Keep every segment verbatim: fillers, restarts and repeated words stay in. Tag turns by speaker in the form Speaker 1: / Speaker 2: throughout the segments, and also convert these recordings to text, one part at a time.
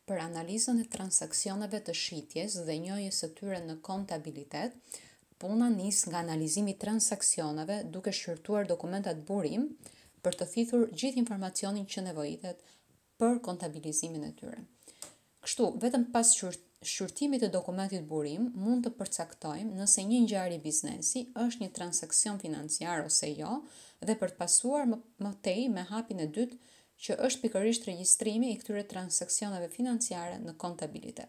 Speaker 1: Për analizën e transaksioneve të shitjes dhe njohjes së tyre në kontabilitet, puna nis nga analizimi i transaksioneve duke shqyrtuar dokumentat burim për të thithur gjithë informacionin që nevojitet për kontabilizimin e tyre. Kështu, vetëm pas shqyrtimit të dokumentit burim, mund të përcaktojmë nëse një ngjarje biznesi është një transaksion financiar ose jo, dhe për të pasuar më, më tej me hapin e dytë, që është pikërisht regjistrimi i këtyre transaksioneve financiare në kontabilitet.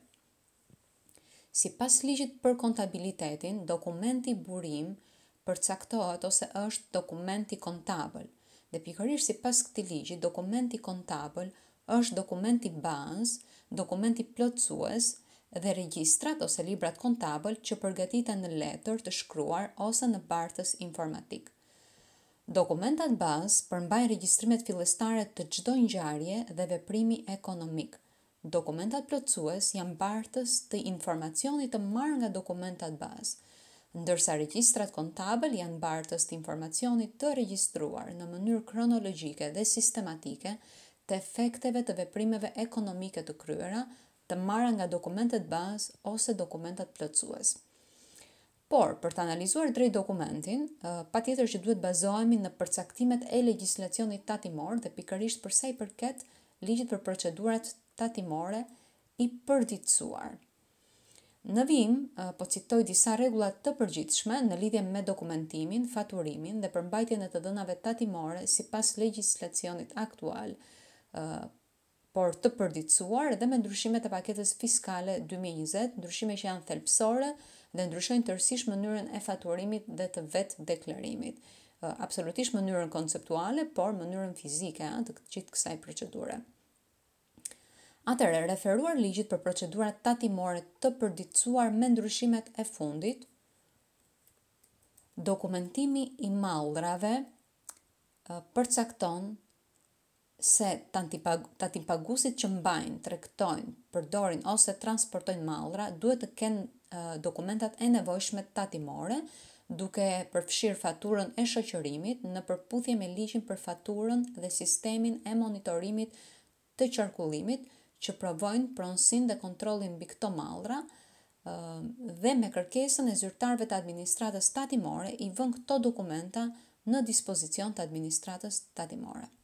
Speaker 1: Sipas ligjit për kontabilitetin, dokumenti burim përcaktohet ose është dokumenti kontabël. Dhe pikërisht sipas këtij ligji, dokumenti kontabël është dokumenti bazë, dokumenti plotësues dhe regjistrat ose librat kontabël që përgatiten në letër të shkruar ose në bartës informatik. Dokumentat bazë përmbajnë regjistrimet fillestare të çdo ngjarje dhe veprimi ekonomik. Dokumentat plotësues janë bartës të informacionit të marrë nga dokumentat bazë, ndërsa regjistrat kontabël janë bartës të informacionit të regjistruar në mënyrë kronologjike dhe sistematike të efekteve të veprimeve ekonomike të kryera, të marra nga dokumentet bazë ose dokumentat plotësues. Por, për të analizuar drejt dokumentin, patjetër që duhet bazohemi në përcaktimet e legjislacionit tatimor dhe pikërisht për sa i përket ligjit për procedurat tatimore i përditësuar. Në vim, po citoj disa rregulla të përgjithshme në lidhje me dokumentimin, faturimin dhe përmbajtjen e të dhënave tatimore sipas legjislacionit aktual, por të përditësuar dhe me ndryshimet e paketës fiskale dy mijë e njëzet, ndryshime që janë thelbësore dhe ndryshojnë tërësisht mënyrën e faturimit dhe të vetë deklarimit. Absolutisht mënyrën konceptuale, por mënyrën fizike të gjithë kësaj procedure. Atëherë, referuar ligjit për procedurat tatimore të përditësuar me ndryshimet e fundit, dokumentimi i mallrave përcakton se tatimpaguesit që mbajnë, tregtojnë, përdorin ose transportojnë mallra duhet të kenë dokumentat e nevojshme tatimore, duke përfshirë faturën e shoqërimit në përputhje me ligjin për faturën dhe sistemin e monitorimit të qarkullimit që provojnë pronësinë dhe kontrollin mbi këto mallra dhe me kërkesën e zyrtarëve të administratës tatimore i vënë këto dokumenta në dispozicion të administratës tatimore.